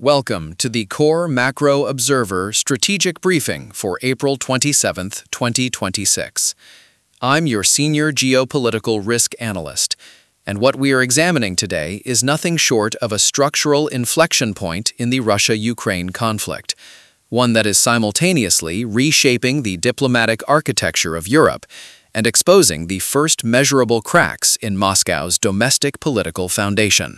Welcome to the Core Macro Observer Strategic Briefing for April 27, 2026. I'm your Senior Geopolitical Risk Analyst, and what we are examining today is nothing short of a structural inflection point in the Russia-Ukraine conflict, one that is simultaneously reshaping the diplomatic architecture of Europe and exposing the first measurable cracks in Moscow's domestic political foundation.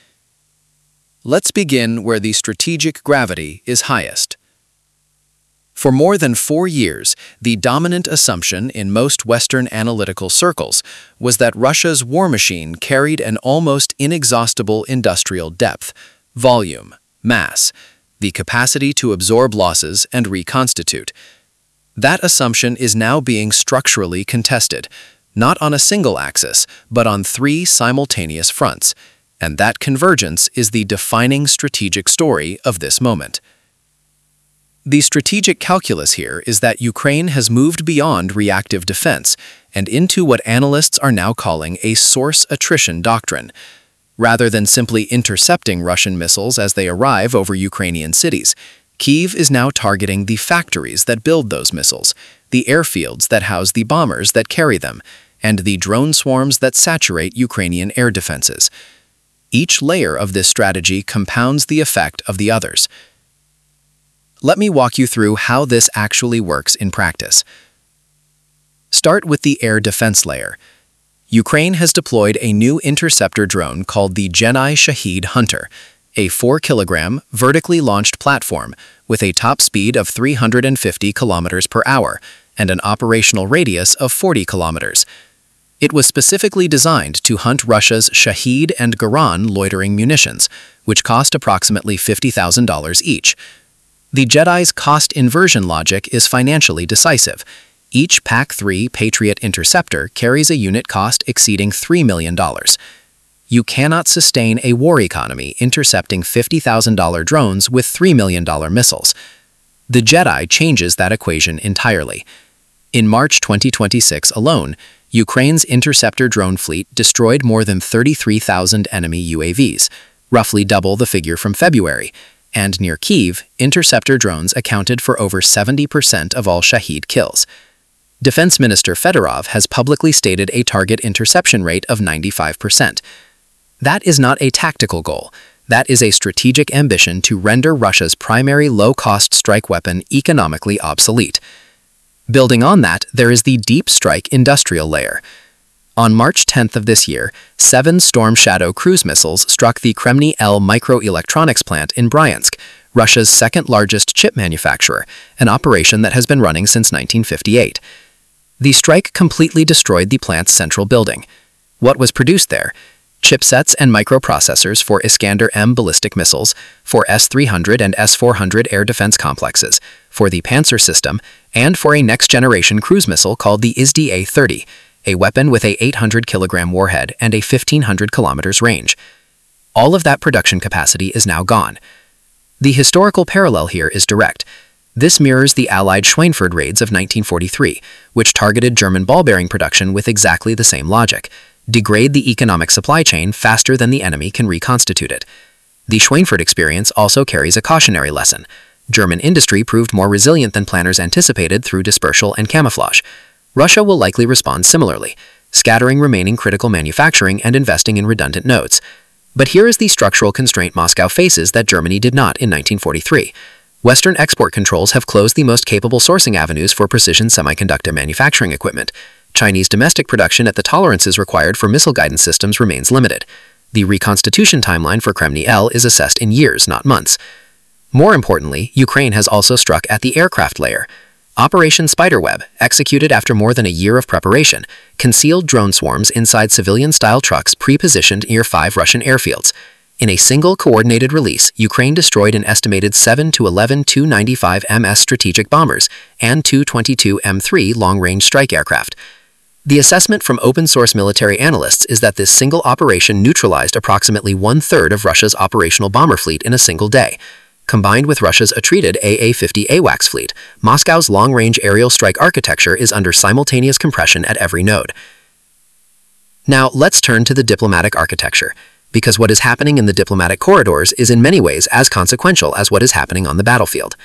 Let's begin where the strategic gravity is highest. For more than 4 years, the dominant assumption in most Western analytical circles was that Russia's war machine carried an almost inexhaustible industrial depth, volume, mass, the capacity to absorb losses and reconstitute. That assumption is now being structurally contested, not on a single axis, but on 3 simultaneous fronts. And that convergence is the defining strategic story of this moment. The strategic calculus here is that Ukraine has moved beyond reactive defense and into what analysts are now calling a source attrition doctrine. Rather than simply intercepting Russian missiles as they arrive over Ukrainian cities, Kyiv is now targeting the factories that build those missiles, the airfields that house the bombers that carry them, and the drone swarms that saturate Ukrainian air defenses. Each layer of this strategy compounds the effect of the others. Let me walk you through how this actually works in practice. Start with the air defense layer. Ukraine has deployed a new interceptor drone called the Gennai Shahed Hunter, a 4-kilogram, vertically launched platform with a top speed of 350 kilometers per hour and an operational radius of 40 kilometers. It was specifically designed to hunt Russia's Shahed and Garand loitering munitions, which cost approximately $50,000 each. The Gennai's cost inversion logic is financially decisive. Each PAC-3 Patriot interceptor carries a unit cost exceeding $3 million. You cannot sustain a war economy intercepting $50,000 drones with $3 million missiles. The Gennai changes that equation entirely. In March 2026 alone, Ukraine's interceptor drone fleet destroyed more than 33,000 enemy UAVs, roughly double the figure from February, and near Kyiv, interceptor drones accounted for over 70% of all Shahed kills. Defense Minister Fedorov has publicly stated a target interception rate of 95%. That is not a tactical goal. That is a strategic ambition to render Russia's primary low-cost strike weapon economically obsolete. Building on that, there is the deep strike industrial layer. On March 10th of this year, 7 Storm Shadow cruise missiles struck the Kremny L microelectronics plant in Bryansk, Russia's second-largest chip manufacturer, an operation that has been running since 1958. The strike completely destroyed the plant's central building. What was produced there? Chipsets and microprocessors for Iskander-M ballistic missiles, for S-300 and S-400 air defense complexes, for the Pantsir system, and for a next-generation cruise missile called the ISDA-30, a weapon with a 800-kilogram warhead and a 1,500 kilometers range. All of that production capacity is now gone. The historical parallel here is direct. This mirrors the Allied Schweinfurt raids of 1943, which targeted German ball bearing production with exactly the same logic: degrade the economic supply chain faster than the enemy can reconstitute it. The Schweinfurt experience also carries a cautionary lesson. German industry proved more resilient than planners anticipated through dispersal and camouflage. Russia will likely respond similarly, scattering remaining critical manufacturing and investing in redundant nodes. But here is the structural constraint Moscow faces that Germany did not in 1943. Western export controls have closed the most capable sourcing avenues for precision semiconductor manufacturing equipment. Chinese domestic production at the tolerances required for missile guidance systems remains limited. The reconstitution timeline for Kremny L is assessed in years, not months. More importantly, Ukraine has also struck at the aircraft layer. Operation Spiderweb, executed after more than a year of preparation, concealed drone swarms inside civilian-style trucks pre-positioned near 5 Russian airfields. In a single coordinated release, Ukraine destroyed an estimated 7 to 11 Tu-95 MS strategic bombers and Tu-22 M3 long-range strike aircraft. The assessment from open-source military analysts is that this single operation neutralized approximately 1/3 of Russia's operational bomber fleet in a single day. Combined with Russia's attrited AA-50 AWACS fleet, Moscow's long-range aerial strike architecture is under simultaneous compression at every node. Now, let's turn to the diplomatic architecture. because what is happening in the diplomatic corridors is in many ways as consequential as what is happening on the battlefield.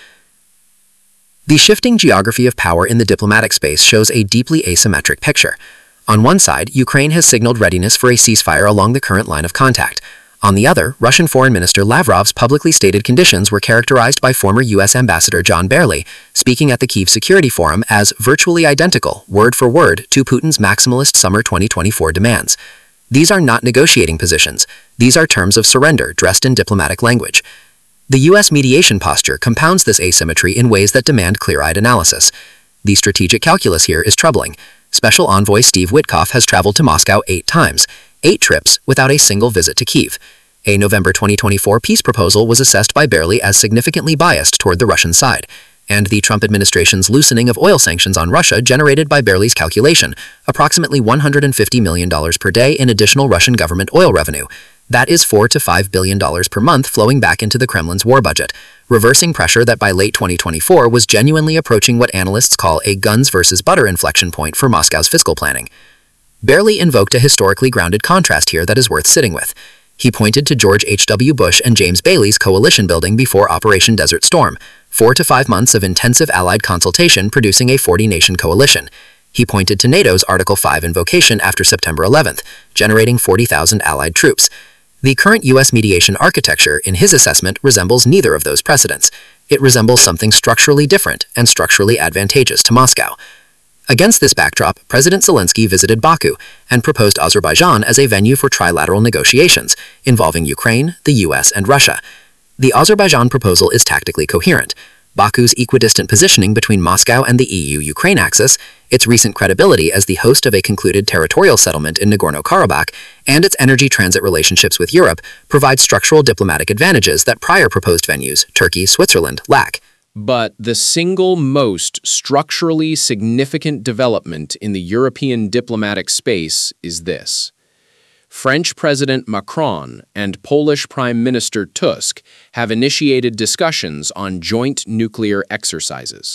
The shifting geography of power in the diplomatic space shows a deeply asymmetric picture. On one side, Ukraine has signaled readiness for a ceasefire along the current line of contact. On the other, Russian Foreign Minister Lavrov's publicly stated conditions were characterized by former U.S. Ambassador John Barley, speaking at the Kyiv Security Forum, as virtually identical, word for word, to Putin's maximalist summer 2024 demands. These are not negotiating positions. These are terms of surrender dressed in diplomatic language. The U.S. mediation posture compounds this asymmetry in ways that demand clear-eyed analysis. The strategic calculus here is troubling. Special Envoy Steve Witkoff has traveled to Moscow 8 times, 8 trips without a single visit to Kyiv. A November 2024 peace proposal was assessed by Barley as significantly biased toward the Russian side, and the Trump administration's loosening of oil sanctions on Russia generated by Barley's calculation approximately $150 million per day in additional Russian government oil revenue. That is $4 to $5 billion per month flowing back into the Kremlin's war budget, reversing pressure that by late 2024 was genuinely approaching what analysts call a guns versus butter inflection point for Moscow's fiscal planning. Barley invoked a historically grounded contrast here that is worth sitting with. He pointed to George H.W. Bush and James Bailey's coalition building before Operation Desert Storm, 4 to 5 months of intensive allied consultation producing a 40-nation coalition. He pointed to NATO's Article 5 invocation after September 11th, generating 40,000 allied troops. The current U.S. mediation architecture, in his assessment, resembles neither of those precedents. It resembles something structurally different and structurally advantageous to Moscow. Against this backdrop, President Zelensky visited Baku and proposed Azerbaijan as a venue for trilateral negotiations involving Ukraine, the U.S., and Russia. The Azerbaijan proposal is tactically coherent. Baku's equidistant positioning between Moscow and the EU-Ukraine axis, its recent credibility as the host of a concluded territorial settlement in Nagorno-Karabakh, and its energy transit relationships with Europe provide structural diplomatic advantages that prior proposed venues, Turkey, Switzerland, lack. But the single most structurally significant development in the European diplomatic space is this. French President Macron and Polish Prime Minister Tusk have initiated discussions on joint nuclear exercises.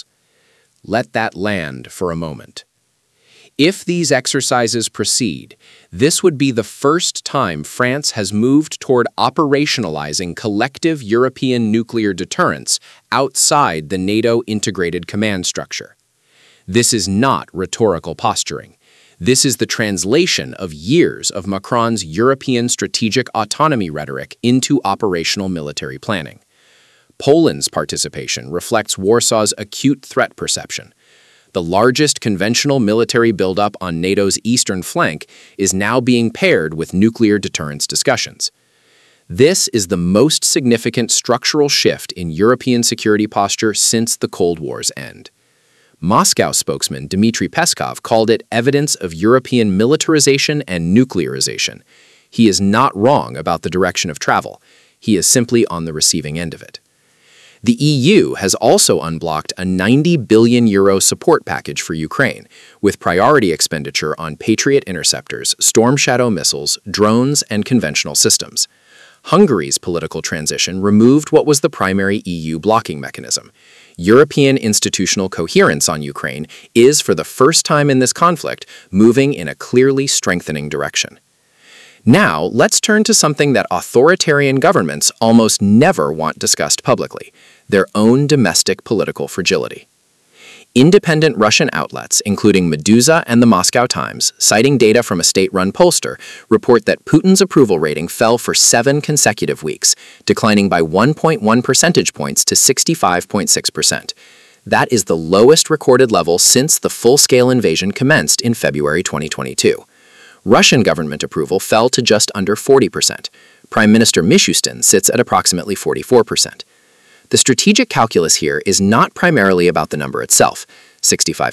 Let that land for a moment. If these exercises proceed, this would be the first time France has moved toward operationalizing collective European nuclear deterrence outside the NATO integrated command structure. This is not rhetorical posturing. This is the translation of years of Macron's European strategic autonomy rhetoric into operational military planning. Poland's participation reflects Warsaw's acute threat perception. The largest conventional military buildup on NATO's eastern flank is now being paired with nuclear deterrence discussions. This is the most significant structural shift in European security posture since the Cold War's end. Moscow spokesman Dmitry Peskov called it evidence of European militarization and nuclearization. He is not wrong about the direction of travel. He is simply on the receiving end of it. The EU has also unblocked a €90 billion support package for Ukraine, with priority expenditure on Patriot interceptors, Storm Shadow missiles, drones, and conventional systems. Hungary's political transition removed what was the primary EU blocking mechanism. European institutional coherence on Ukraine is, for the first time in this conflict, moving in a clearly strengthening direction. Now, let's turn to something that authoritarian governments almost never want discussed publicly: their own domestic political fragility. Independent Russian outlets, including Meduza and the Moscow Times, citing data from a state-run pollster, report that Putin's approval rating fell for 7 consecutive weeks, declining by 1.1 percentage points to 65.6%. That is the lowest recorded level since the full-scale invasion commenced in February 2022. Russian government approval fell to just under 40%. Prime Minister Mishustin sits at approximately 44%. The strategic calculus here is not primarily about the number itself,